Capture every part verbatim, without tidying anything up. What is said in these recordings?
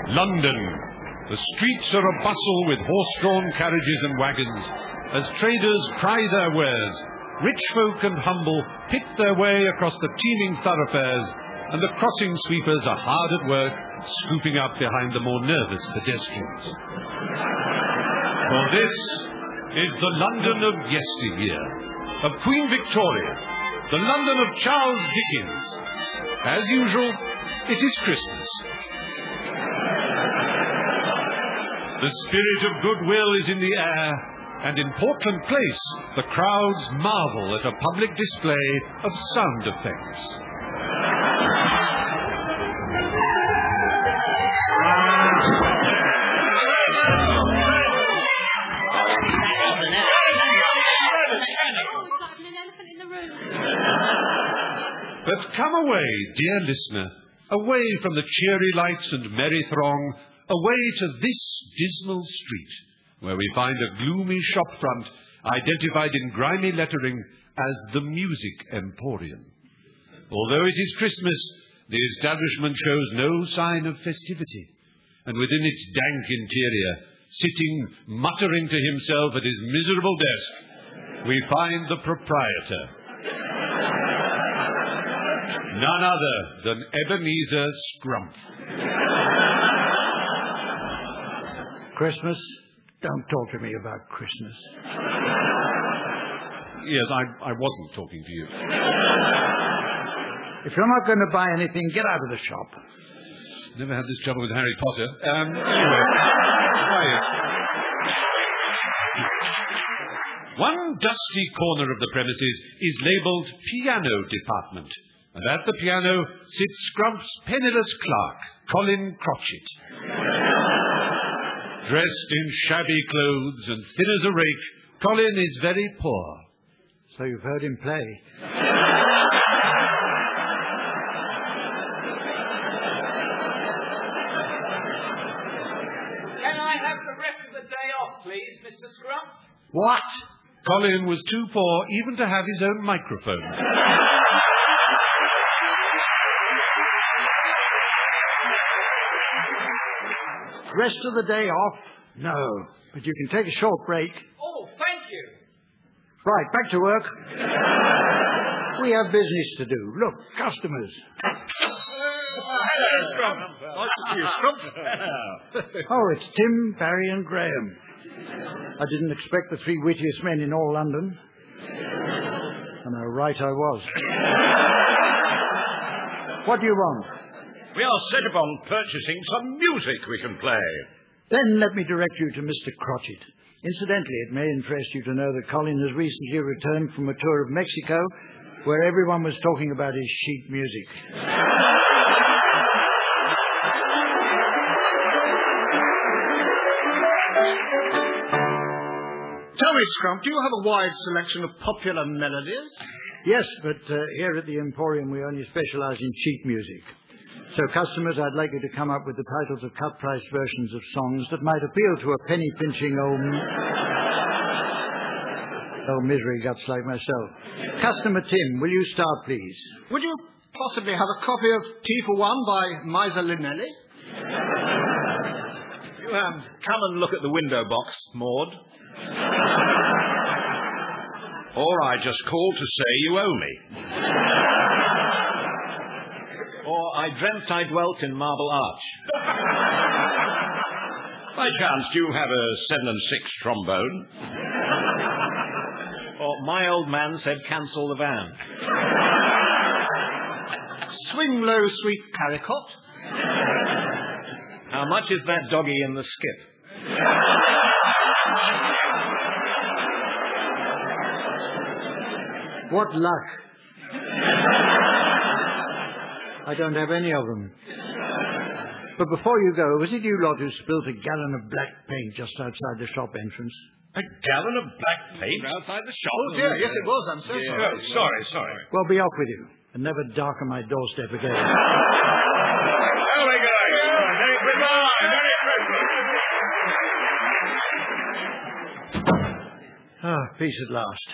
London. The streets are a bustle with horse-drawn carriages and wagons, as traders cry their wares. Rich folk and humble pick their way across the teeming thoroughfares, and the crossing sweepers are hard at work, scooping up behind the more nervous pedestrians. For this is the London of yesteryear, of Queen Victoria, the London of Charles Dickens. As usual, it is Christmas. The spirit of goodwill is in the air, and in Portland Place, the crowds marvel at a public display of sound effects. But come away, dear listener, away from the cheery lights and merry throng, away to this dismal street, where we find a gloomy shop front identified in grimy lettering as the Music Emporium. Although it is Christmas, the establishment shows no sign of festivity, and within its dank interior, sitting muttering to himself at his miserable desk, we find the proprietor. None other than Ebenezer Scrump. Christmas? Don't talk to me about Christmas. Yes, I, I wasn't talking to you. If you're not going to buy anything, get out of the shop. Never had this trouble with Harry Potter. Um, anyway, quiet. One dusty corner of the premises is labelled Piano Department. And at the piano sits Scrump's penniless clerk, Colin Crotchet. Dressed in shabby clothes and thin as a rake, Colin is very poor. So you've heard him play? Can I have the rest of the day off, please, Mister Scrump? What? Colin was too poor even to have his own microphone. Rest of the day off? No. But you can take a short break. Oh, thank you. Right, back to work. We have business to do. Look, customers. Hello, Scrump. Nice to see you, Scrump. Oh, it's Tim, Barry and Graham. I didn't expect the three wittiest men in all London. And how right I was. What do you want? We are set upon purchasing some music we can play. Then let me direct you to Mister Crotchet. Incidentally, it may interest you to know that Colin has recently returned from a tour of Mexico, where everyone was talking about his sheet music. Tell me, Scrump, do you have a wide selection of popular melodies? Yes, but uh, here at the Emporium we only specialize in sheet music. So, customers, I'd like you to come up with the titles of cut-price versions of songs that might appeal to a penny-pinching old... old misery guts like myself. Customer Tim, will you start, please? Would you possibly have a copy of Tea for One by Miser Linelli? You um, come and look at the window box, Maud. Or I just called to say you owe me. Or I dreamt I dwelt in Marble Arch. By chance, do you have a seven and six trombone? Or my old man said cancel the van. Swing Low, Sweet Caricot. How much is that doggy in the skip? What luck. I don't have any of them. But before you go, was it you lot who spilt a gallon of black paint just outside the shop entrance? A gallon of black paint? Outside the shop. Oh, dear, yes, it was. I'm so Yeah. sorry. Oh, sorry, sorry. Well, be off with you, and never darken my doorstep again. There we go. Merry Christmas. Merry Christmas. Ah, peace at last.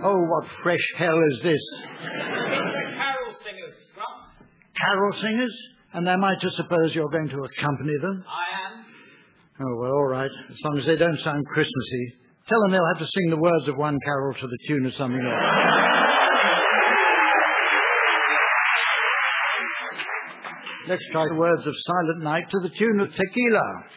Oh, what fresh hell is this? The carol singers, Scrump. Carol singers? And am I to suppose you're going to accompany them? I am. Oh, well, all right. As long as they don't sound Christmassy. Tell them they'll have to sing the words of one carol to the tune of something else. Let's try the words of Silent Night to the tune of Tequila.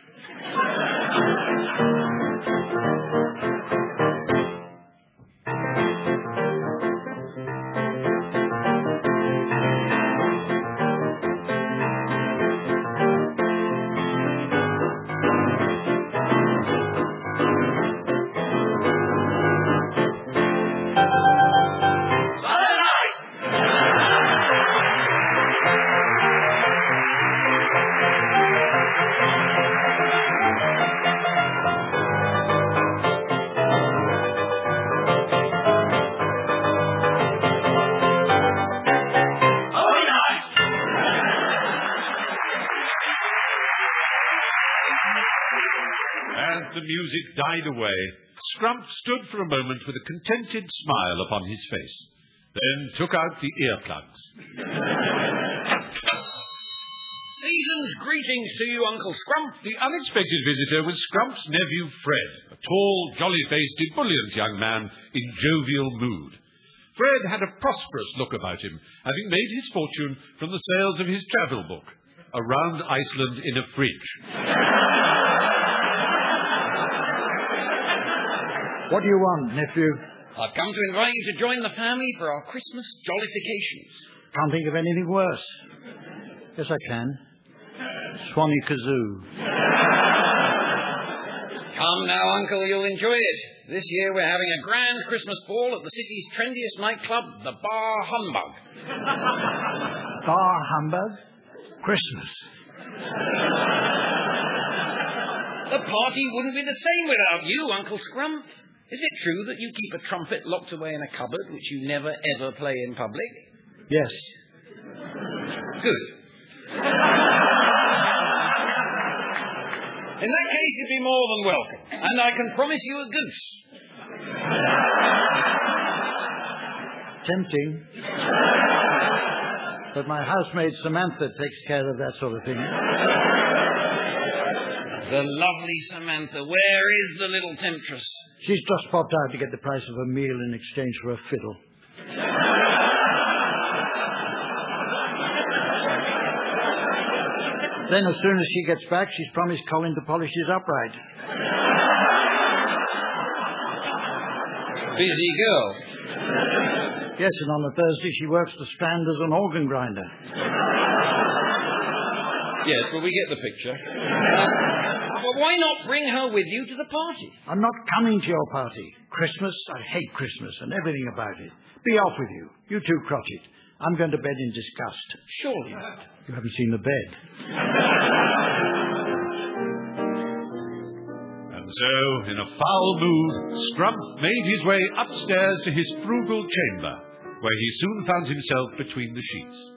As the music died away, Scrump stood for a moment with a contented smile upon his face, then took out the earplugs. Season's greetings to you, Uncle Scrump. The unexpected visitor was Scrump's nephew Fred, a tall, jolly-faced, ebullient young man in jovial mood. Fred had a prosperous look about him, having made his fortune from the sales of his travel book, Around Iceland in a Fridge. What do you want, nephew? I've come to invite you to join the family for our Christmas jollifications. Can't think of anything worse. Yes, I can. Swanee Kazoo. Come now, Uncle, you'll enjoy it. This year we're having a grand Christmas ball at the city's trendiest nightclub, the Bar Humbug. Bar Humbug? Christmas. The party wouldn't be the same without you, Uncle Scrump. Is it true that you keep a trumpet locked away in a cupboard which you never, ever play in public? Yes. Good. In that case, you'd be more than welcome. And I can promise you a goose. Tempting. But my housemaid Samantha takes care of that sort of thing. The lovely Samantha. Where is the little temptress? She's just popped out to get the price of a meal in exchange for a fiddle. Then as soon as she gets back, she's promised Colin to polish his upright. Busy girl. Yes, and on a Thursday she works the Strand as an organ grinder. Yes, well, we get the picture. Uh, but why not bring her with you to the party? I'm not coming to your party. Christmas, I hate Christmas and everything about it. Be off with you. You too, Crotchet. I'm going to bed in disgust. Surely not. You haven't seen the bed. And so, in a foul mood, Scrump made his way upstairs to his frugal chamber, where he soon found himself between the sheets.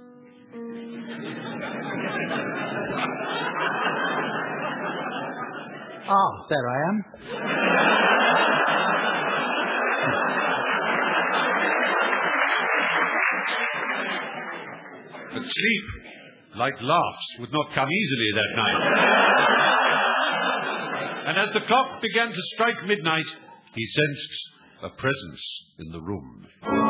Ah, there I am. But sleep, like laughs, would not come easily that night. And as the clock began to strike midnight, he sensed a presence in the room.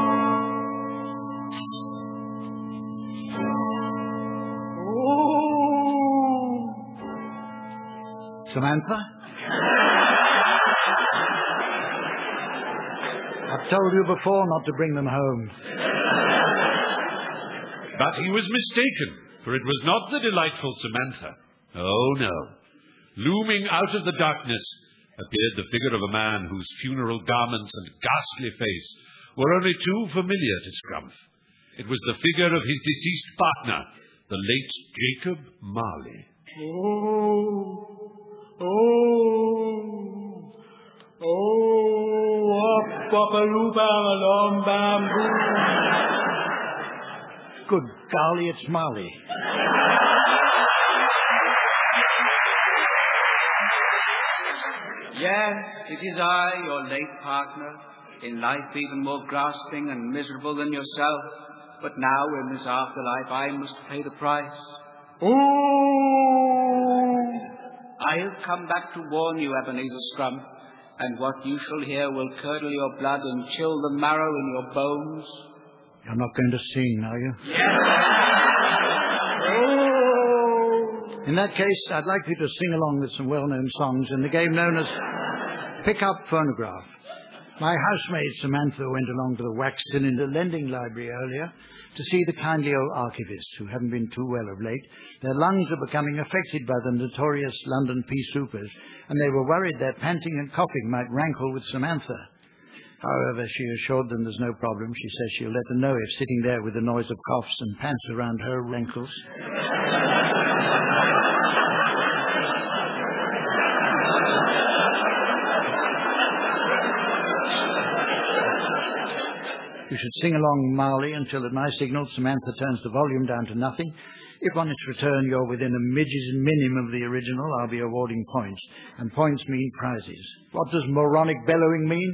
Samantha? I've told you before not to bring them home. But he was mistaken, for it was not the delightful Samantha. Oh, no. Looming out of the darkness appeared the figure of a man whose funeral garments and ghastly face were only too familiar to Scrump. It was the figure of his deceased partner, the late Jacob Marley. Oh, oh, oh, up, up, a along, bamboo. Good golly, it's Marley. Yes, it is I, your late partner, in life even more grasping and miserable than yourself. But now, in this afterlife, I must pay the price. Ooh! I have come back to warn you, Ebenezer Scrump, and what you shall hear will curdle your blood and chill the marrow in your bones. You're not going to sing, are you? Oh! In that case, I'd like you to sing along with some well-known songs in the game known as Pick-Up Phonograph. My housemaid Samantha went along to the wax cylinder lending library earlier to see the kindly old archivists who haven't been too well of late. Their lungs are becoming affected by the notorious London pea soupers, and they were worried their panting and coughing might rankle with Samantha. However, she assured them there's no problem. She says she'll let them know if sitting there with the noise of coughs and pants around her rankles. You should sing along, Marley, until at my signal Samantha turns the volume down to nothing. If on its return you're within a midge's minim of the original, I'll be awarding points. And points mean prizes. What does moronic bellowing mean?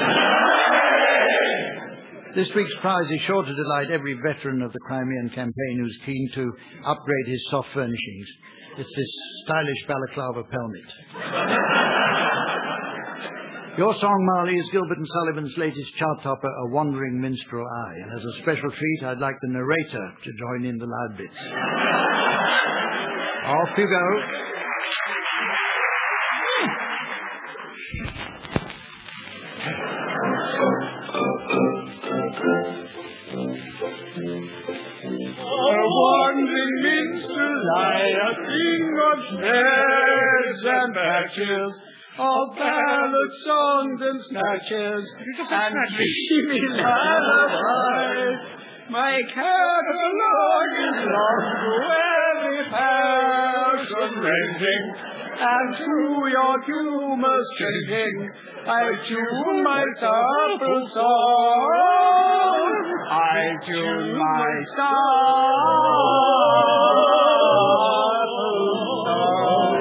This week's prize is sure to delight every veteran of the Crimean campaign who's keen to upgrade his soft furnishings. It's this stylish balaclava pelmet. Your song, Marley, is Gilbert and Sullivan's latest chart topper, A Wandering Minstrel Eye. And as a special treat, I'd like the narrator to join in the loud bits. Off you go. A wandering minstrel eye, a king of snares and matches, of ballad songs and snatches, and dreamy lullabies. My catalogue is lost to every fashion ranging, and through your humours changing, I tune my sample song. I tune my sample song.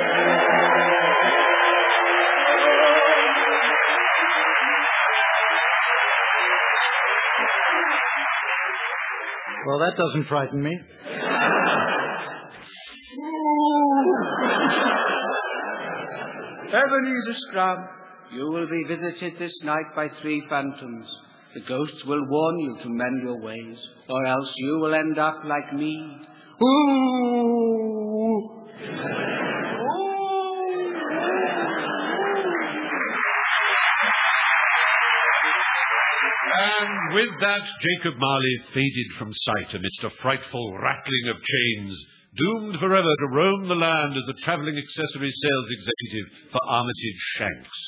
Well, that doesn't frighten me. Ebenezer Scrump, you will be visited this night by three phantoms. The ghosts will warn you to mend your ways, or else you will end up like me. Ooh! And with that, Jacob Marley faded from sight amidst a frightful rattling of chains, doomed forever to roam the land as a travelling accessory sales executive for Armitage Shanks.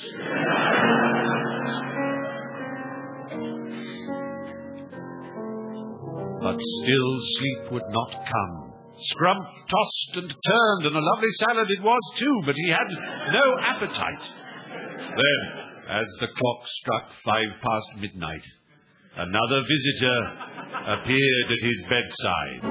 But still sleep would not come. Scrump tossed and turned, and a lovely salad it was too, but he had no appetite. Then, as the clock struck five past midnight, another visitor appeared at his bedside.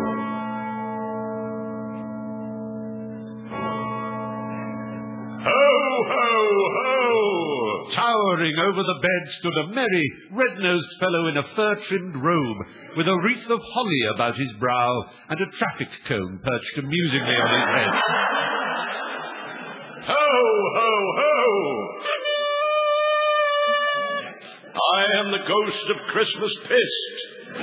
Ho, ho, ho! Towering over the bed stood a merry, red-nosed fellow in a fur-trimmed robe, with a wreath of holly about his brow and a traffic cone perched amusingly on his head. Ho, ho, ho! I am the ghost of Christmas Pist.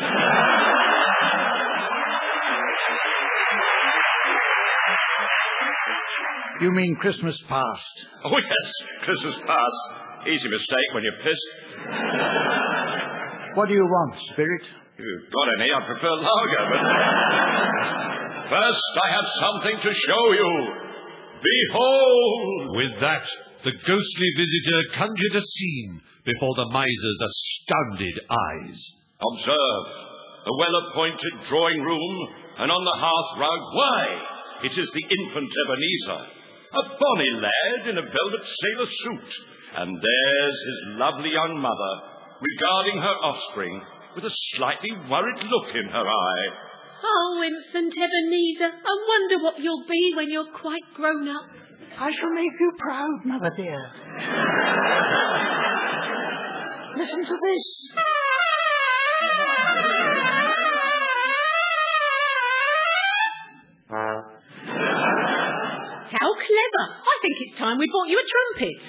You mean Christmas past? Oh, yes, Christmas past. Easy mistake when you're pissed. What do you want, Spirit? If you've got any, I prefer lager, but... First, I have something to show you. Behold! With that, the ghostly visitor conjured a scene before the miser's astounded eyes. Observe, the well-appointed drawing room, and on the hearthrug, why, it is the infant Ebenezer, a bonny lad in a velvet sailor suit, and there's his lovely young mother, regarding her offspring with a slightly worried look in her eye. Oh, infant Ebenezer, I wonder what you'll be when you're quite grown up. I shall make you proud, Mother dear. The listen to this. How clever. I think it's time we bought you a trumpet.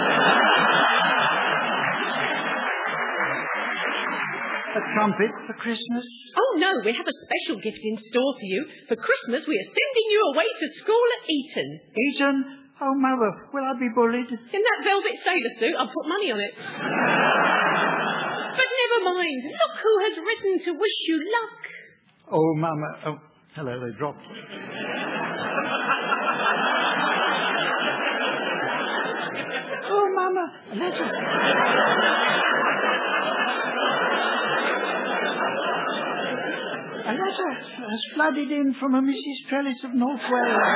A trumpet for Christmas? Oh, no, we have a special gift in store for you. For Christmas, we are sending you away to school at Eton. Eton? Oh, Mother, will I be bullied? In that velvet sailor suit, I'll put money on it. But never mind. Look who has written to wish you luck. Oh, Mama. Oh, hello, they dropped. Oh, Mama, a letter. A letter has flooded in from a Missus Trellis of North Wales.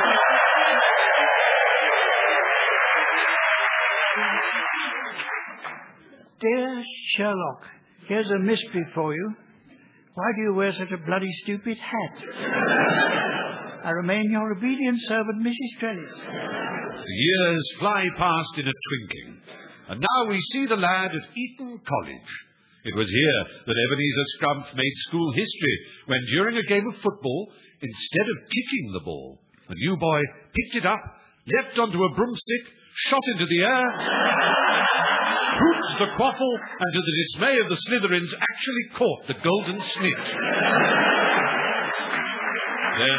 Dear Sherlock, here's a mystery for you. Why do you wear such a bloody stupid hat? I remain your obedient servant, Missus Trellis. The years fly past in a twinkling, and now we see the lad at Eton College. It was here that Ebenezer Scrumph made school history when, during a game of football, instead of kicking the ball, the new boy picked it up, leapt onto a broomstick, shot into the air, hooped the quaffle, and to the dismay of the Slytherins actually caught the golden snitch. Then,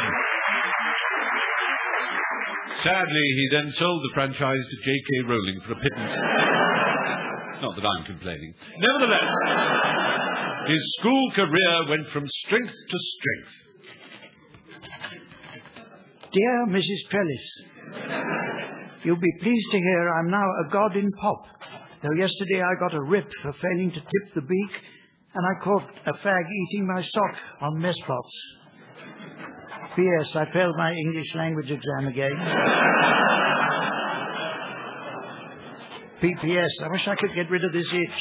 sadly, he then sold the franchise to J K Rowling for a pittance. Not that I'm complaining. Nevertheless, his school career went from strength to strength. Dear Missus Trellis, you'll be pleased to hear I'm now a god in pop, though yesterday I got a rip for failing to tip the beak, and I caught a fag eating my sock on mess pots. P S. I failed my English language exam again. P P S. I wish I could get rid of this itch.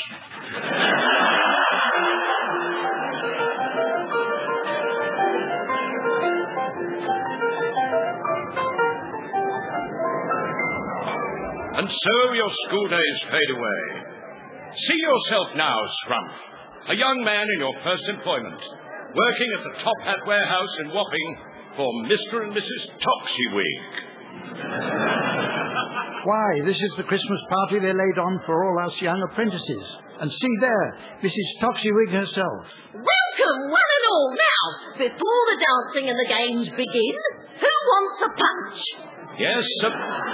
And so your school days fade away. See yourself now, Scrumph, a young man in your first employment, working at the Top Hat Warehouse in Wapping for Mister and Missus Toxywig. Why, this is the Christmas party they laid on for all us young apprentices. And see there, Missus Toxywig herself. Welcome, one and all. Now, before the dancing and the games begin, who wants a punch? Yes, a...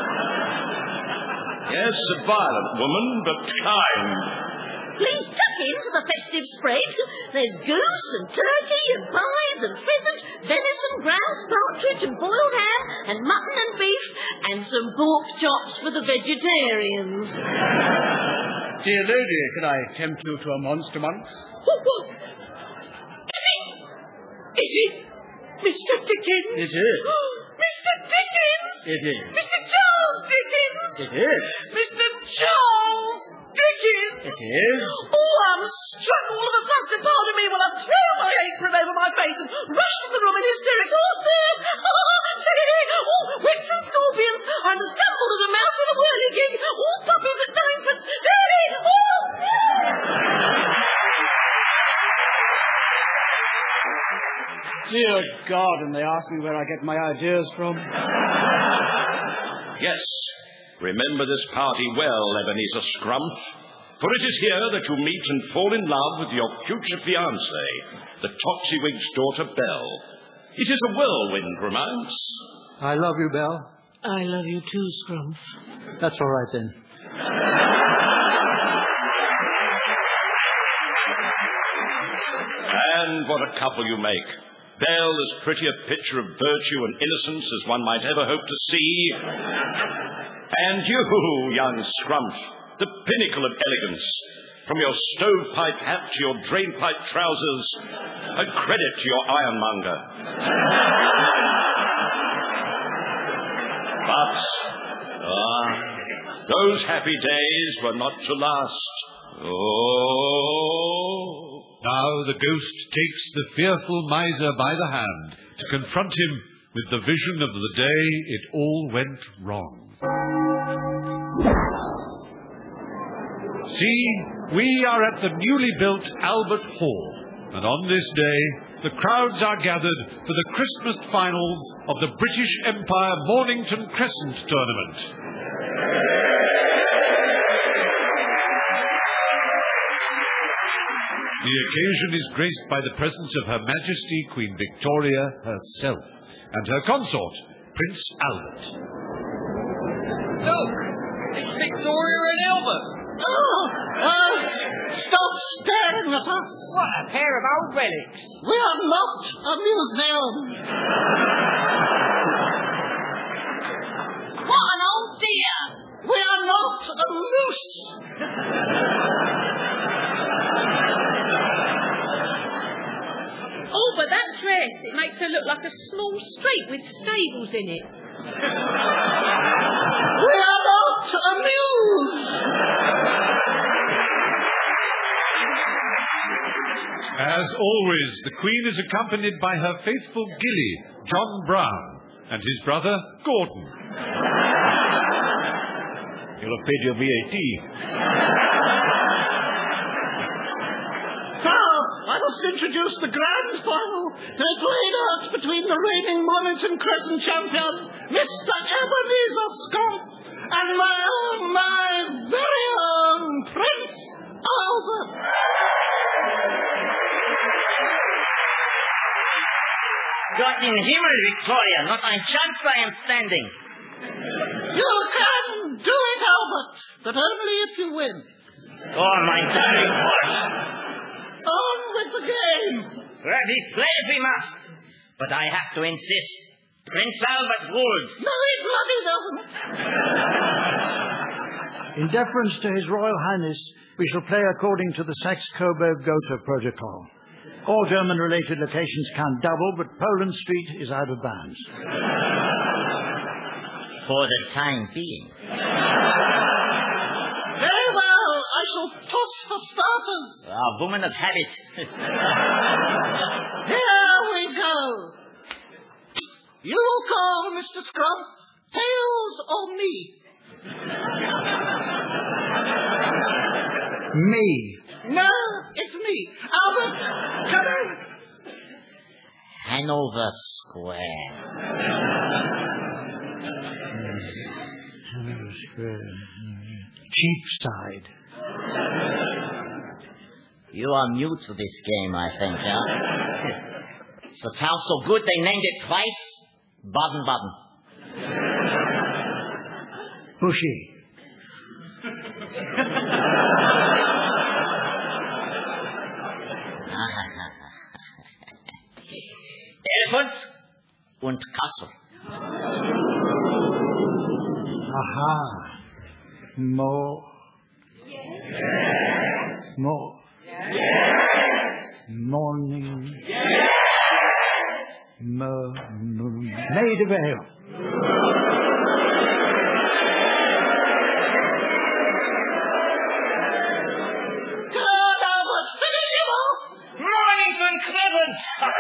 Yes, a violent woman, but kind. Please tuck into the festive spread. There's goose and turkey and pies and pheasant, venison, grouse, partridge and boiled ham and mutton and beef and some pork chops for the vegetarians. Dear lady, can I tempt you to a monster munch? What, what? Is it? Is it Mister Dickens? It is. Mister Dickens? It is. Mister Charles Dickens? It is. Mister Charles Dickens? It is. Oh, I'm struck. All of a sudden, pardon me, while I threw my apron over my face and rushed from the room in hysterics. Oh, sir! Oh, wicks and scorpions. I'm the stumble of a mouse and a whirligig. All puppies at ninepence. Daddy! Oh! Dear God, and they ask me where I get my ideas from. Yes, remember this party well, Ebenezer Scrumph, for it is here that you meet and fall in love with your future fiancée, the Toxywig's daughter, Belle. It is a whirlwind romance. I love you, Belle. I love you too, Scrumph. That's all right, then. And what a couple you make. Belle as pretty a picture of virtue and innocence as one might ever hope to see. And you, young Scrumph, the pinnacle of elegance. From your stovepipe hat to your drainpipe trousers, a credit to your ironmonger. But, ah, those happy days were not to last. Oh... Now the ghost takes the fearful miser by the hand to confront him with the vision of the day it all went wrong. See, We are at the newly built Albert Hall, and on this day, the crowds are gathered for the Christmas finals of the British Empire Mornington Crescent Tournament. The occasion is graced by the presence of Her Majesty Queen Victoria herself and her consort, Prince Albert. Look! It's Victoria and Albert! Oh, oh, stop staring at us! What a pair of old relics! We are not a museum! What an old dear! We are not a moose! Oh, but that dress, it makes her look like a small street with stables in it. We are not amused! As always, the Queen is accompanied by her faithful gilly, John Brown, and his brother, Gordon. You'll have paid your V A T. Now, I must introduce the grand final. The played out between the reigning Mornington Crescent champion, Mister Ebenezer Scott, and my own, my very own Prince Albert. Gott in Himmel, Victoria, not ein chance I am standing. You can do it, Albert, but only if you win. Oh, my darling horse. On with the game. Ready, play if we must. But I have to insist. Prince Albert rules. No, he bloody doesn't. In deference to His Royal Highness, we shall play according to the Saxe-Coburg-Gotha Protocol. All German-related locations count double, but Poland Street is out of bounds. For the time being. Very well. I shall toss for starters. A woman of habit. Here we go. You will call, Mister Scrump, tails or me? Me. No, it's me. Albert, come in. Hanover Square. Hanover Square. Cheapside. You are new to this game, I think, huh? The town's so good they named it twice Baden-Baden. Bushy. Elephant und Kassel. Aha. More. Yes. More. Yes. Morning. Yes. Mo. Maid of Ale. Good, Albert. Finish him off. Mornington Crescent.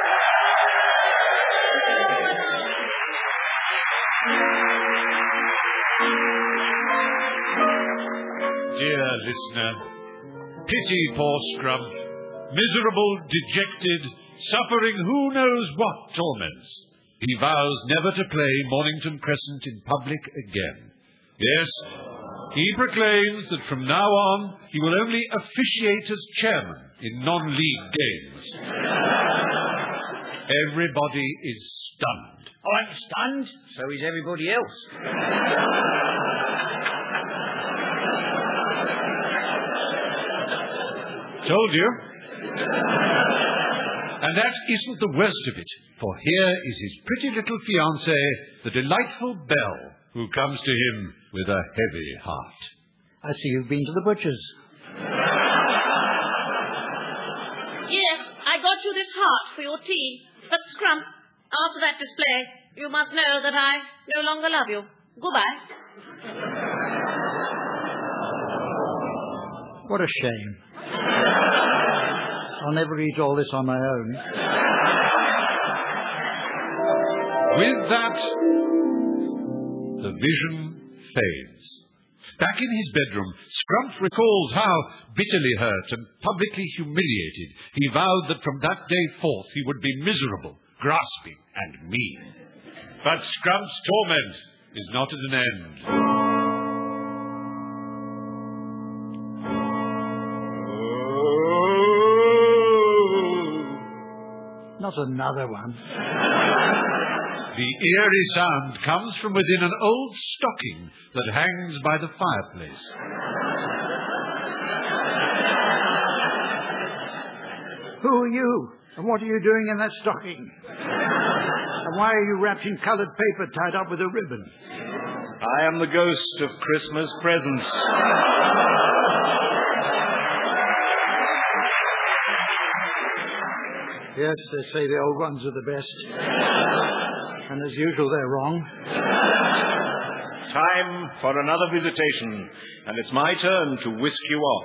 Dear listener, pity poor Scrump, miserable, dejected, suffering who knows what torments. He vows never to play Mornington Crescent in public again. Yes, he proclaims that from now on he will only officiate as chairman in non-league games. Everybody is stunned. Oh, I'm stunned. So is everybody else. Told you. And that isn't the worst of it, for here is his pretty little fiancée, the delightful Belle, who comes to him with a heavy heart. I see you've been to the butcher's. Yes, I got you this heart for your tea. But, Scrump, after that display, you must know that I no longer love you. Goodbye. What a shame. I'll never eat all this on my own. With that, the vision fades. Back in his bedroom, Scrumph recalls how, bitterly hurt and publicly humiliated, he vowed that from that day forth he would be miserable, grasping, and mean. But Scrumph's torment is not at an end. Not another one. The eerie sound comes from within an old stocking that hangs by the fireplace. Who are you? And what are you doing in that stocking? And why are you wrapped in coloured paper tied up with a ribbon? I am the ghost of Christmas presents. Yes, they say the old ones are the best. And as usual, they're wrong. Time for another visitation, and it's my turn to whisk you off.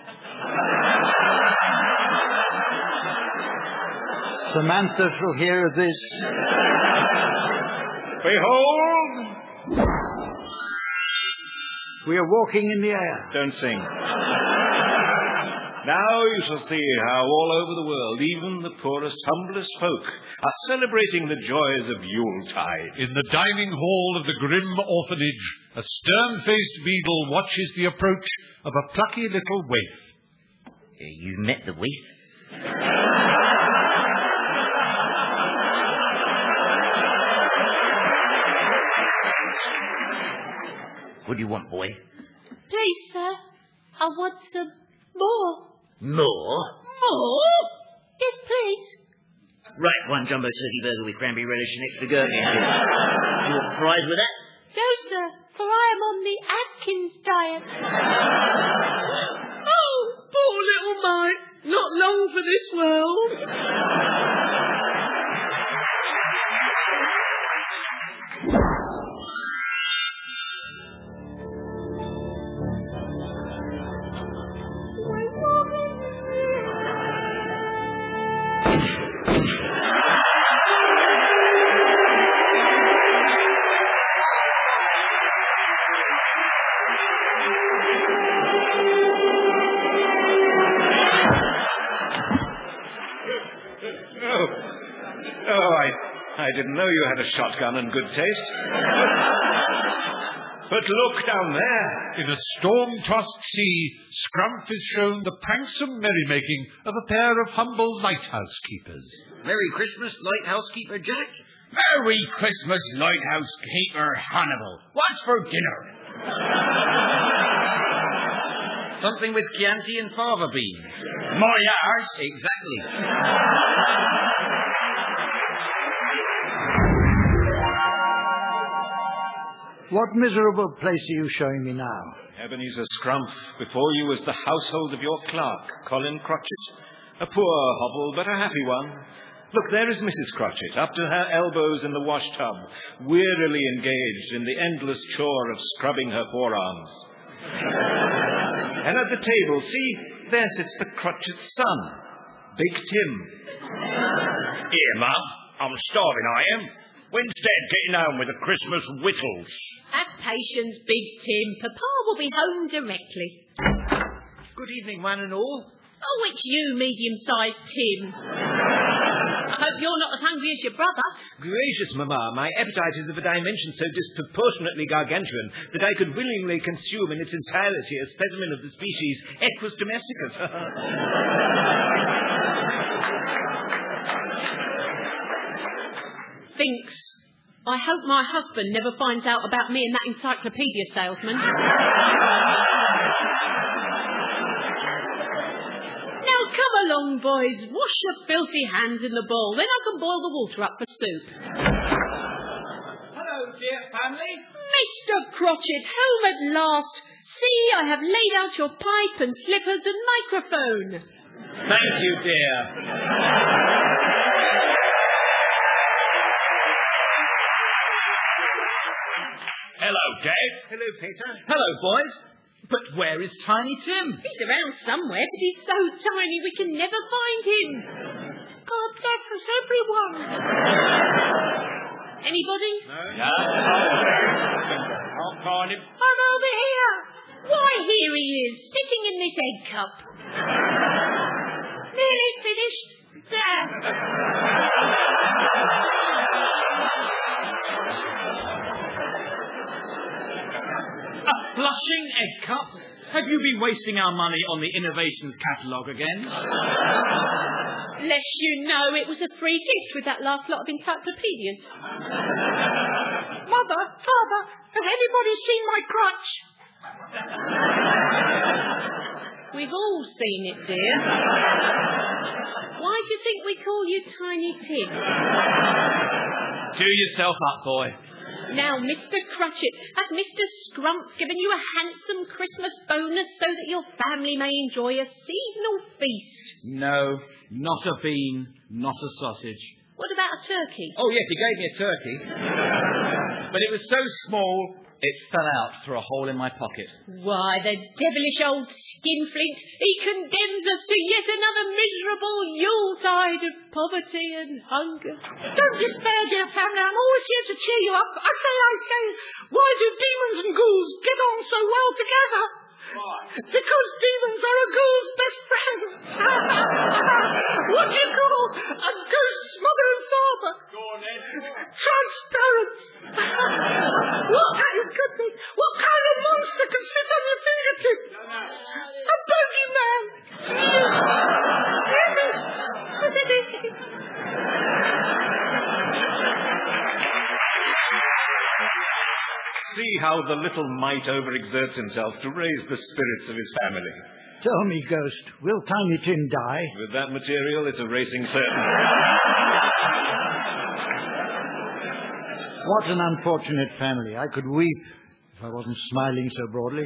Samantha shall hear of this. Behold! We are walking in the air. Don't sing. Now you shall see how all over the world, even the poorest, humblest folk are celebrating the joys of Yuletide. In the dining hall of the grim orphanage, a stern-faced beadle watches the approach of a plucky little waif. Uh, you met the waif? What do you want, boy? Please, sir, I want some more. More? More? Yes, please. Right, one jumbo turkey burger with cranberry relish and extra gherkin. You want fries with that? No, sir, for I am on the Atkins diet. Oh, poor little mite. Not long for this world. I didn't know you had a shotgun and good taste. But look down there. In a storm-tossed sea, Scrumph is shown the pranksome merrymaking of a pair of humble lighthouse keepers. Merry Christmas, lighthouse keeper Jack. Merry Christmas, lighthouse keeper Hannibal. What's for dinner? Something with Chianti and fava beans. My arse. Exactly. What miserable place are you showing me now? Ebenezer Scrumph, before you was the household of your clerk, Colin Crotchet. A poor hovel, but a happy one. Look, there is Missus Crotchet, up to her elbows in the wash-tub, wearily engaged in the endless chore of scrubbing her forearms. And at the table, see, there sits the Crotchet's son, Big Tim. Here, Mum, I'm starving, I am. When's Dad getting home with the Christmas whittles? Have patience, Big Tim. Papa will be home directly. Good evening, one and all. Oh, it's you, medium-sized Tim. I hope you're not as hungry as your brother. Gracious, Mamma, my appetite is of a dimension so disproportionately gargantuan that I could willingly consume in its entirety a specimen of the species Equus domesticus. Thinks. I hope my husband never finds out about me and that encyclopedia salesman. Now come along, boys. Wash your filthy hands in the bowl. Then I can boil the water up for soup. Hello, dear family. Mister Crotchet, home at last. See, I have laid out your pipe and slippers and microphone. Thank you, dear. Hello, Dad. Hello, Peter. Hello, boys. But where is Tiny Tim? He's around somewhere, but he's so tiny we can never find him. God bless us, everyone. Anybody? No. No. I'll find him. I'm over here. Why, here he is, sitting in this egg cup. Nearly finished. There. A blushing egg cup? Have you been wasting our money on the innovations catalogue again? Less you know, it was a free gift with that last lot of encyclopedias. Mother, Father, has anybody seen my crutch? We've all seen it, dear. Why do you think we call you Tiny Tim? Do yourself up, boy. Now, Mister Cratchit, has Mister Scrump given you a handsome Christmas bonus so that your family may enjoy a seasonal feast? No, not a bean, not a sausage. What about a turkey? Oh, yes, he gave me a turkey. But it was so small, it fell out through a hole in my pocket. Why, the devilish old skinflint, he condemns us to yet another miserable Yuletide of poverty and hunger. Don't despair, dear family. I'm always here to cheer you up. I say, I say, why do demons and ghouls get on so well together? Why? Because demons are a ghoul's best friend. What do you call a ghost's mother and father? Go on, then. Transparent. What kind of good thing? What kind of monster can sit on your fingertip? A bogeyman. See how the little mite overexerts himself to raise the spirits of his family. Tell me, Ghost, will Tiny Tim die? With that material, it's a racing certain. What an unfortunate family. I could weep if I wasn't smiling so broadly.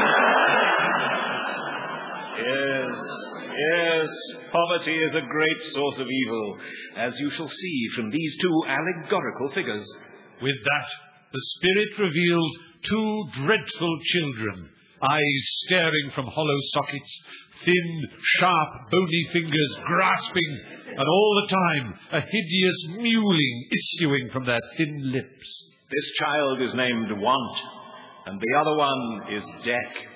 Yes, yes, poverty is a great source of evil, as you shall see from these two allegorical figures. With that, the Spirit revealed two dreadful children, eyes staring from hollow sockets, thin, sharp, bony fingers grasping, and all the time a hideous mewling issuing from their thin lips. This child is named Want, and the other one is Deck.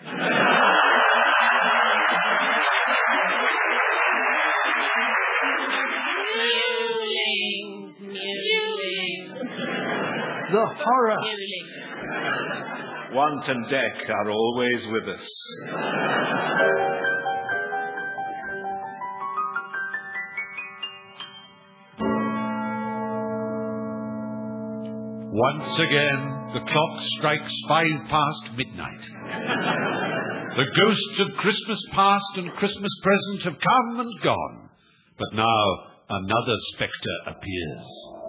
Mewling, mewling. The horror. Want and Deck are always with us. Once again, the clock strikes five past midnight. The ghosts of Christmas past and Christmas present have come and gone, but now another spectre appears.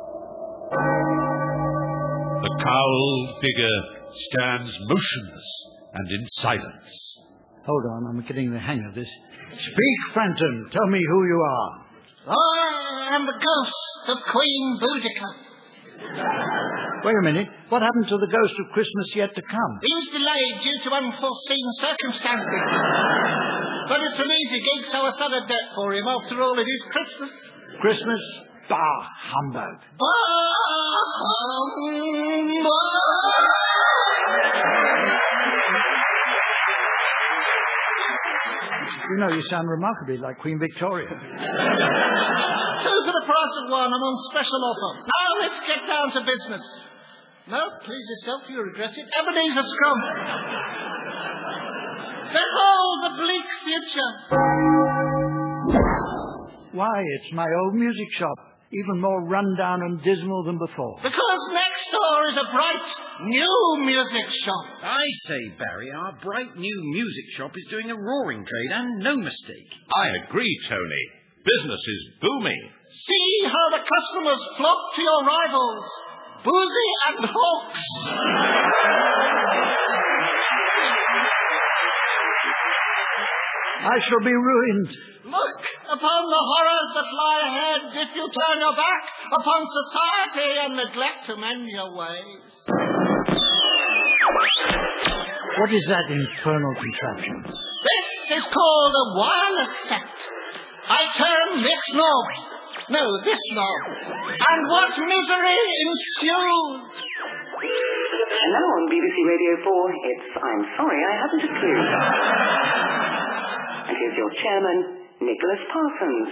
The cowled figure stands motionless and in silence. Hold on, I'm getting the hang of this. Speak, Phantom. Tell me who you are. I am the ghost of Queen Boudica. Wait a minute. What happened to the ghost of Christmas yet to come? He was delayed due to unforeseen circumstances. But it's an easy gig, so I set a debt for him. After all, it is Christmas. Christmas? Bah, humbug. You know, you sound remarkably like Queen Victoria. Two for the price of one. I'm on special offer. Now let's get down to business. No, please yourself, you regret it. Ebenezer Scrump. Behold the bleak future. Why, it's my old music shop. Even more run-down and dismal than before. Because next door is a bright, new music shop. I say, Barry, our bright new music shop is doing a roaring trade, and no mistake. I agree, Tony. Business is booming. See how the customers flock to your rivals, Boozy and Hawks. I shall be ruined. Look upon the horrors that lie ahead if you turn your back upon society and neglect to mend your ways. What is that infernal contraption? This is called a wireless set. I turn this knob. No, this knob. And what misery ensues! And now on B B C Radio four, it's I'm Sorry I Haven't a Clue. And here's your chairman, Nicholas Parsons.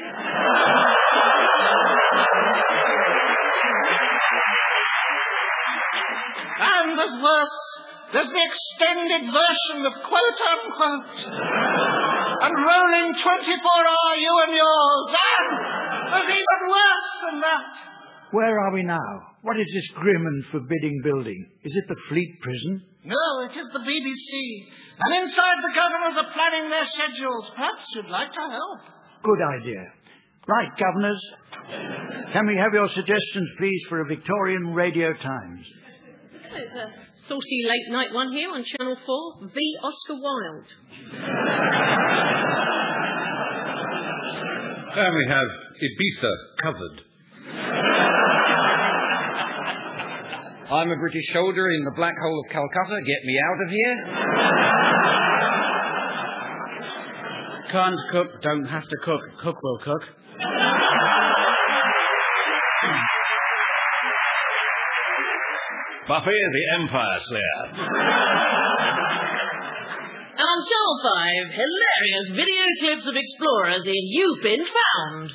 And there's worse. There's the extended version of quote unquote. And rolling twenty-four hour you and yours. And there's even worse than that. Where are we now? What is this grim and forbidding building? Is it the Fleet Prison? No, it is the B B C. And inside the governors are planning their schedules. Perhaps you'd like to help. Good idea. Right, governors. Can we have your suggestions, please, for a Victorian Radio Times? There's a saucy late night one here on Channel four, V. Oscar Wilde. And we have Ibiza covered. I'm a British soldier in the black hole of Calcutta. Get me out of here. Can't cook, don't have to cook. Cook will cook. Buffy the Empire Slayer. On Channel five, hilarious video clips of explorers in You've Been Found.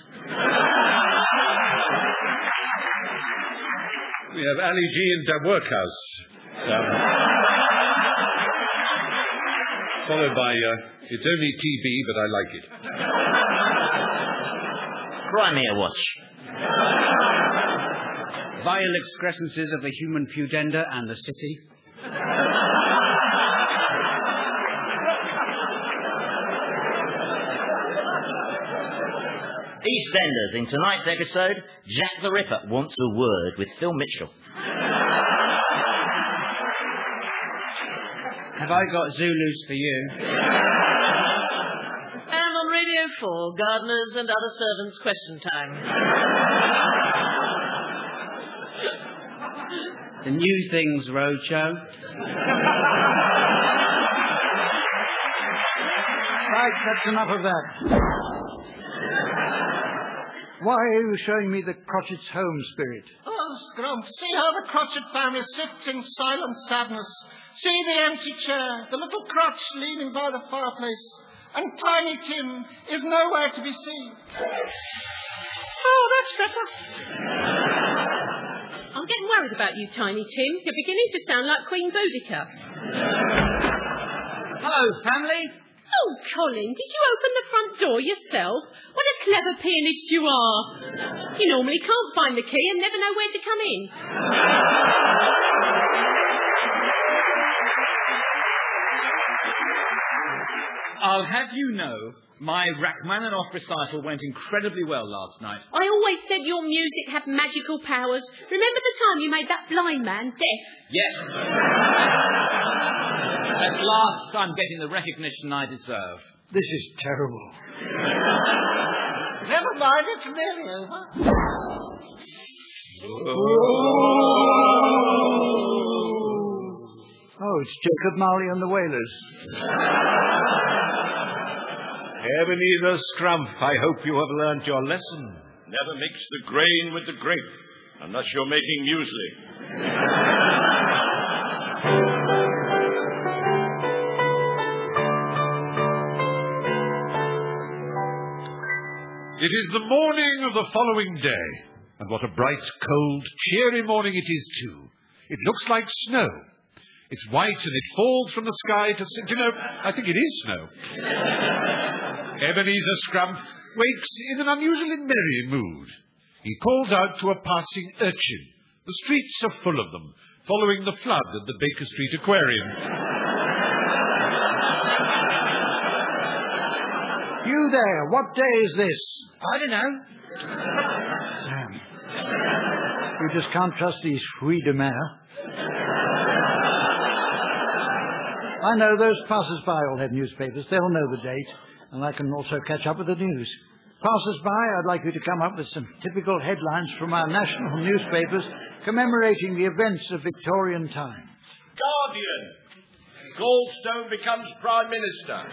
We have Ali G in the workhouse. Um, followed by, uh, it's only T V, but I like it. Crimea Watch. Vile excrescences of the human pudenda and the city. EastEnders. In tonight's episode, Jack the Ripper wants a word with Phil Mitchell. Have I got Zulus for you? And on Radio four, gardeners and other servants' question time. The New Things Roadshow. Right, that's enough of that. Why are you showing me the Crotchett's home spirit? Oh, Scrump, see how the Crotchett family sits in silent sadness. See the empty chair, the little crotch leaning by the fireplace, and Tiny Tim is nowhere to be seen. Oh, that's better. I'm getting worried about you, Tiny Tim. You're beginning to sound like Queen Boudica. Hello, family. Oh, Colin, did you open the front door yourself? What a clever pianist you are. You normally can't find the key and never know where to come in. I'll have you know, my Rachmaninoff recital went incredibly well last night. I always said your music had magical powers. Remember the time you made that blind man deaf? Yes. At last, I'm getting the recognition I deserve. This is terrible. Never mind, it's nearly over. Oh, it's Jacob Marley and the Wailers. Ebenezer Scrump, I hope you have learnt your lesson. Never mix the grain with the grape, unless you're making muesli. It is the morning of the following day, and what a bright, cold, cheery morning it is, too. It looks like snow. It's white and it falls from the sky to... Do you know, I think it is snow. Ebenezer Scrump wakes in an unusually merry mood. He calls out to a passing urchin. The streets are full of them, following the flood at the Baker Street Aquarium. You there, what day is this? I don't know. Damn. You just can't trust these fruits de mer. I know those passers-by all have newspapers. They'll know the date, and I can also catch up with the news. Passers-by, I'd like you to come up with some typical headlines from our national newspapers commemorating the events of Victorian times. Guardian. Goldstone becomes Prime Minister.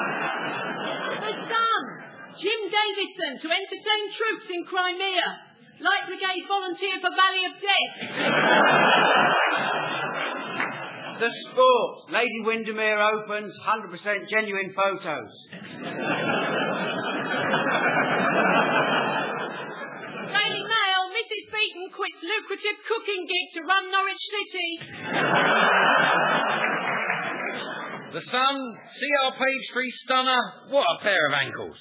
The Sun. Jim Davidson to entertain troops in Crimea. Light Brigade volunteer for Valley of Death. The Sport. Lady Windermere opens, one hundred percent genuine photos. Daily Mail, Missus Beaton quits lucrative cooking gig to run Norwich City. The Sun, see our page three stunner? What a pair of ankles.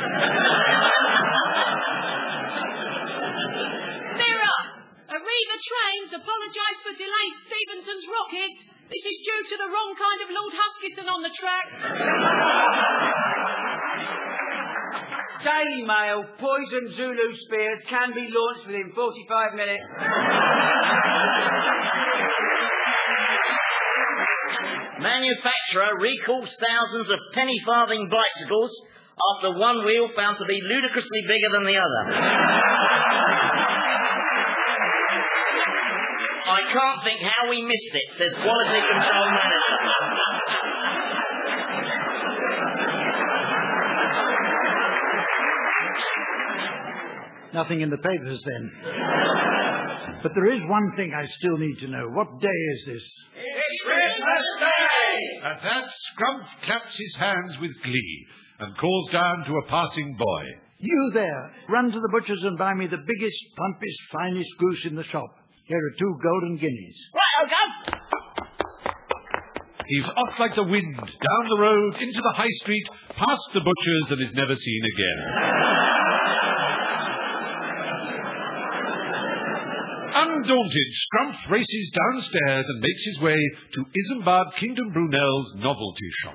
Mirror, Arriva Trains apologise for delayed Stevenson's rocket. This is due to the wrong kind of Lord Huskisson on the track. Daily Mail, poison Zulu spears can be launched within forty-five minutes. Manufacturer recalls thousands of penny farthing bicycles after one wheel found to be ludicrously bigger than the other. I can't think how we missed it, says Quality Control Manager. Nothing in the papers then. But there is one thing I still need to know. What day is this? It's Christmas Day! At that, Scrumph claps his hands with glee and calls down to a passing boy. You there, run to the butcher's and buy me the biggest, plumpest, finest goose in the shop. Here are two golden guineas. Right, I'll go. He's off like the wind, down the road, into the high street, past the butcher's, and is never seen again. Undaunted, Scrumph races downstairs and makes his way to Isambard Kingdom Brunel's novelty shop.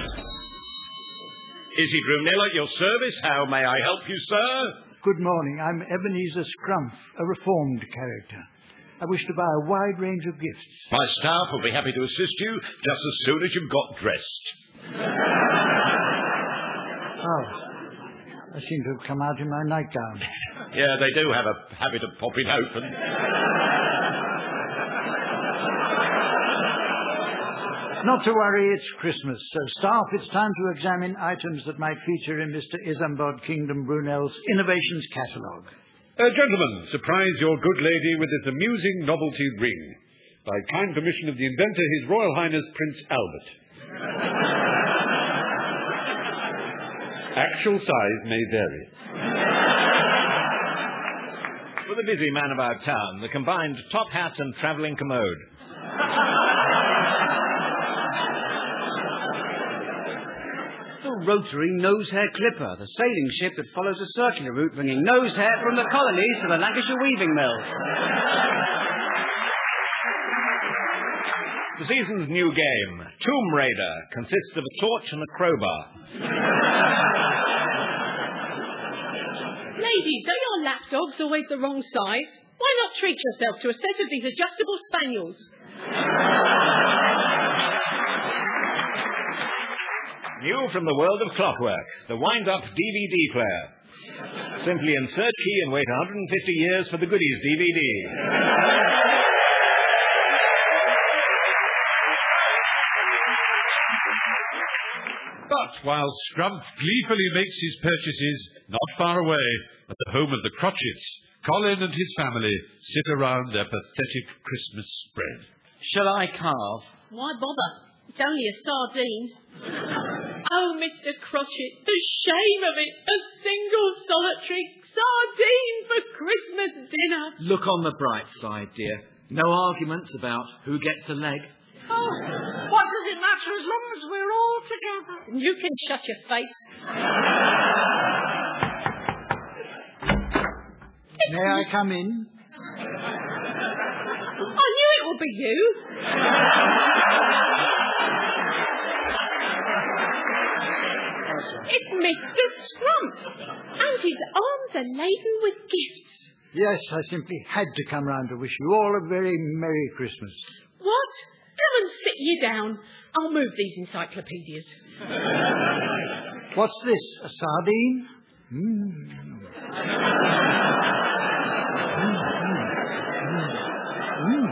Izzy Brunel at your service. How may I help you, sir? Good morning. I'm Ebenezer Scrumph, a reformed character. I wish to buy a wide range of gifts. My staff will be happy to assist you just as soon as you've got dressed. Oh, I seem to have come out in my nightgown. Yeah, they do have a habit of popping open. Not to worry, it's Christmas. So, staff, it's time to examine items that might feature in Mister Isambard Kingdom Brunel's Innovations Catalogue. Uh, gentlemen, surprise your good lady with this amusing novelty ring. By kind permission of the inventor, His Royal Highness Prince Albert. Actual size may vary. For the busy man about town, the combined top hat and travelling commode. The rotary nose hair clipper, the sailing ship that follows a circular route bringing nose hair from the colonies to the Lancashire weaving mills. The season's new game, Tomb Raider, consists of a torch and a crowbar. Ladies, are your lapdogs always the wrong size? Why not treat yourself to a set of these adjustable spaniels? New from the world of clockwork, the wind-up D V D player. Simply insert key and wait one hundred fifty years for the goodies D V D. But while Scrumph gleefully makes his purchases, not far away, at the home of the Crotchets, Colin and his family sit around their pathetic Christmas spread. Shall I carve? Why bother? It's only a sardine. Oh, Mister Crotchet, the shame of it! A single solitary sardine for Christmas dinner! Look on the bright side, dear. No arguments about who gets a leg. Oh, what does it matter as long as we're all together? You can shut your face. May I come in? I knew it would be you. It's Mister Scrumph, and his arms are laden with gifts. Yes, I simply had to come round to wish you all a very Merry Christmas. What? Come and sit you down. I'll move these encyclopedias. What's this, a sardine? Mmm. Mmm.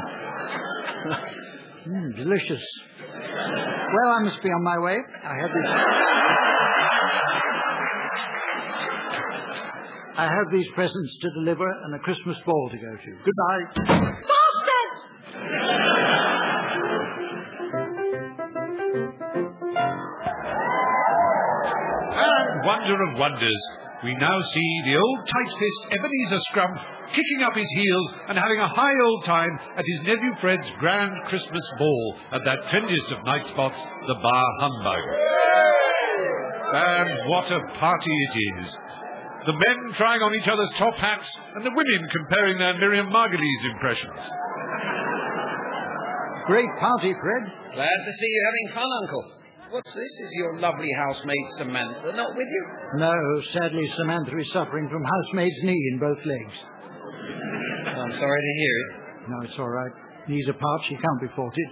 Mmm, delicious. Well, I must be on my way. I have this... I have these presents to deliver and a Christmas ball to go to. Good night. Bastard! And wonder of wonders, we now see the old tight-fist Ebenezer Scrump kicking up his heels and having a high old time at his nephew Fred's grand Christmas ball at that trendiest of night spots, the Bar Humbug. And what a party it is. The men trying on each other's top hats and the women comparing their Miriam Margolyes impressions. Great party, Fred. Glad to see you having fun, Uncle. What's this? Is your lovely housemaid Samantha not with you? No, sadly, Samantha is suffering from housemaid's knee in both legs. I'm sorry to hear it. No, it's all right. Knees apart, she can't be faulted.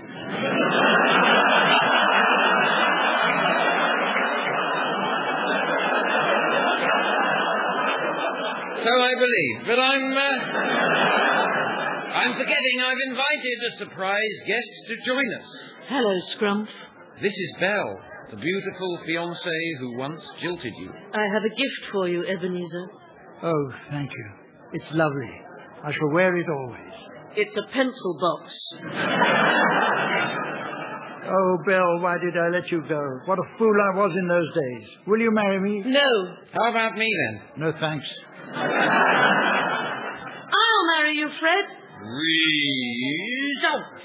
So I believe, but I'm... Uh, I'm forgetting I've invited a surprise guest to join us. Hello, Scrump. This is Belle, the beautiful fiancée who once jilted you. I have a gift for you, Ebenezer. Oh, thank you. It's lovely. I shall wear it always. It's a pencil box. Oh, Belle, why did I let you go? What a fool I was in those days. Will you marry me? No. How about me, then? No, thanks. I'll marry you, Fred. Result.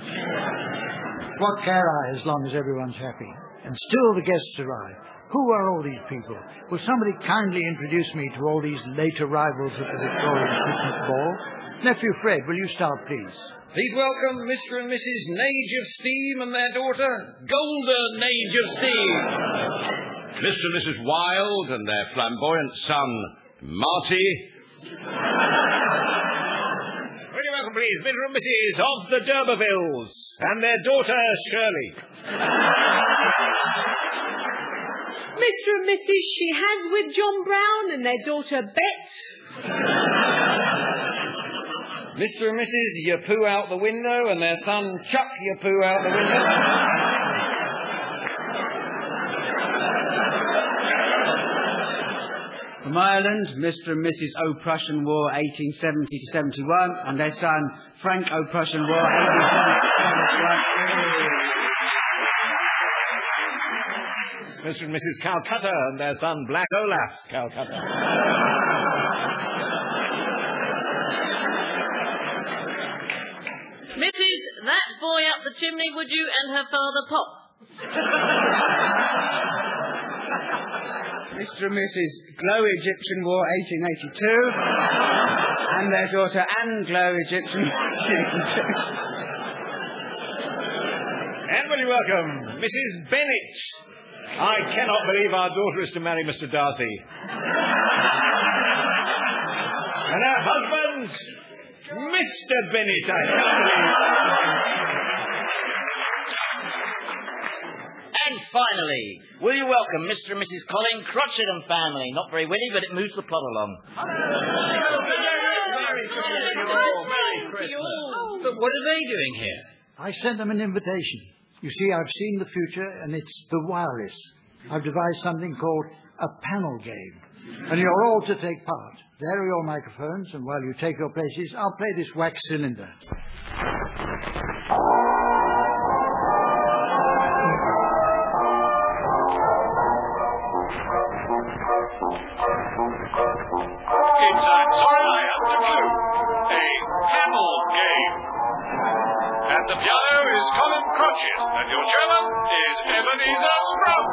What care I as long as everyone's happy? And still the guests arrive. Who are all these people? Will somebody kindly introduce me to all these late arrivals at the Victorian Christmas ball? Nephew Fred, will you start, please? Please welcome Mister and Missus Nage of Steam and their daughter, Golda Nage of Steam. Mister and Missus Wilde and their flamboyant son, Marty. Will you welcome, please, Mister and Missus of the D'Urbervilles and their daughter, Shirley. Mister and Missus She Has with John Brown and their daughter, Bet. Mister and Missus You Poo Out the Window and their son, Chuck You Poo Out the Window. From Ireland, Mister and Missus O-Prussian War eighteen seventy to seventy-one and their son, Frank O-Prussian War eighteen seventy to seventy-one. Mister and Missus Calcutta and their son, Black Olaf Calcutta. Missus That boy up the chimney, would you, and her father Pop. Mister and Missus Glow Egyptian War eighteen eighty-two and their daughter Anne Glow Egyptian War eighteen eighty-two. And will you welcome Missus Bennett. I cannot believe our daughter is to marry Mister Darcy. And her husband, Mister Bennett, I can't believe. And finally, will you welcome Mister and Missus Colin Crotchet and family? Not very witty, but it moves the plot along. But what are they doing here? I sent them an invitation. You see, I've seen the future, and it's the wireless. I've devised something called a panel game, and you're all to take part. There are your microphones, and while you take your places, I'll play this wax cylinder. It's a sorry I have to clue. A panel game. And the piano is Colin Crotchet, and your chairman is Ebenezer Scrump.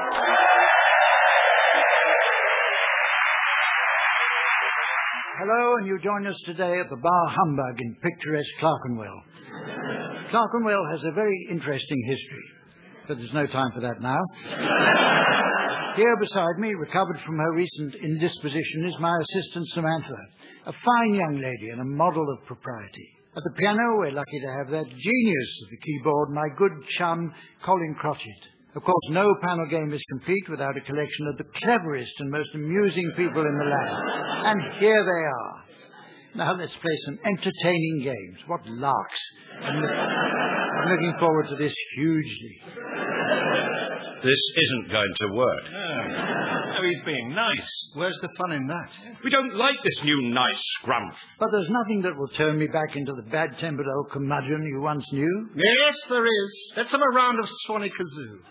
Hello, and you join us today at the Bar Humbug in picturesque Clerkenwell. Clerkenwell has a very interesting history, but there's no time for that now. Here beside me, recovered from her recent indisposition, is my assistant Samantha, a fine young lady and a model of propriety. At the piano, we're lucky to have that genius of the keyboard, my good chum, Colin Crotchet. Of course, no panel game is complete without a collection of the cleverest and most amusing people in the land. And here they are. Now let's play some entertaining games. What larks. I'm, look- I'm looking forward to this hugely. This isn't going to work. No, he's being nice. Where's the fun in that? We don't like this new nice Scrumph. But there's nothing that will turn me back into the bad-tempered old curmudgeon you once knew. Yes, there is. Let's have a round of Swanee Kazoo.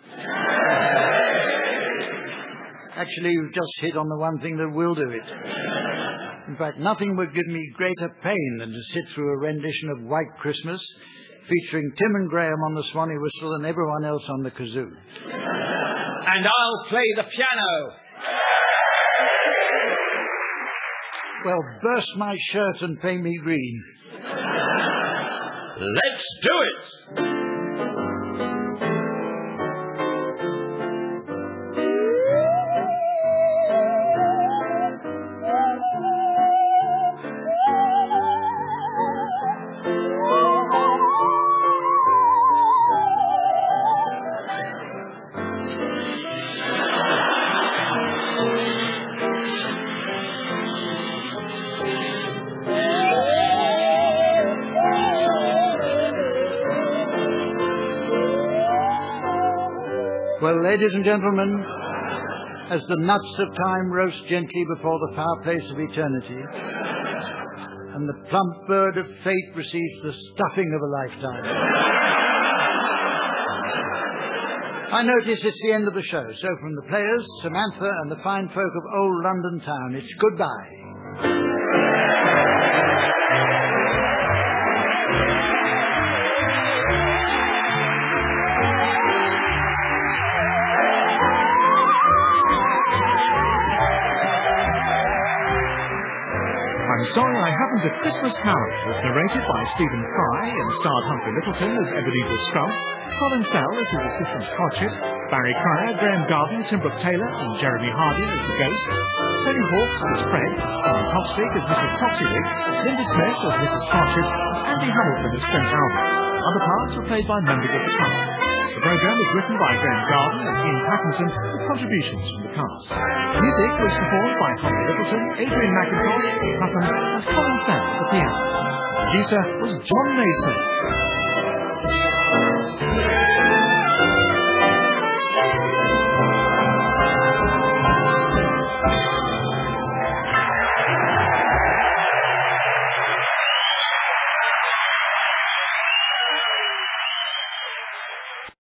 Actually, you've just hit on the one thing that will do it. In fact, nothing would give me greater pain than to sit through a rendition of White Christmas featuring Tim and Graham on the Swanee whistle and everyone else on the kazoo. And I'll play the piano. Well, burst my shirt and pay me green. Let's do it! Well, ladies and gentlemen, as the nuts of time roast gently before the fireplace of eternity, and the plump bird of fate receives the stuffing of a lifetime, I notice it's the end of the show. So from the players, Samantha, and the fine folk of old London town, it's goodbye. I'm Sorry I Haven't a Christmas Carol was narrated by Stephen Fry and starred Humphrey Littleton as Ebenezer Scrump, Colin Sell as his assistant Codship, Barry Cryer, Graham Garden, Tim Brooke Taylor and Jeremy Hardy as the ghosts, Tony Hawkes as Fred, Tom Topspeak as Missus Topsywig, Linda Smith as Missus Codship, Andy Hamilton as Prince Albert. Other parts were played by members of the cast. The programme was written by Graham Garden and Ian Pattinson with contributions from the cast. Music was performed by Humphrey Littleton, Adrian McIntosh, Ian Hutton and Colin Sell at the piano. The producer was John Naismith.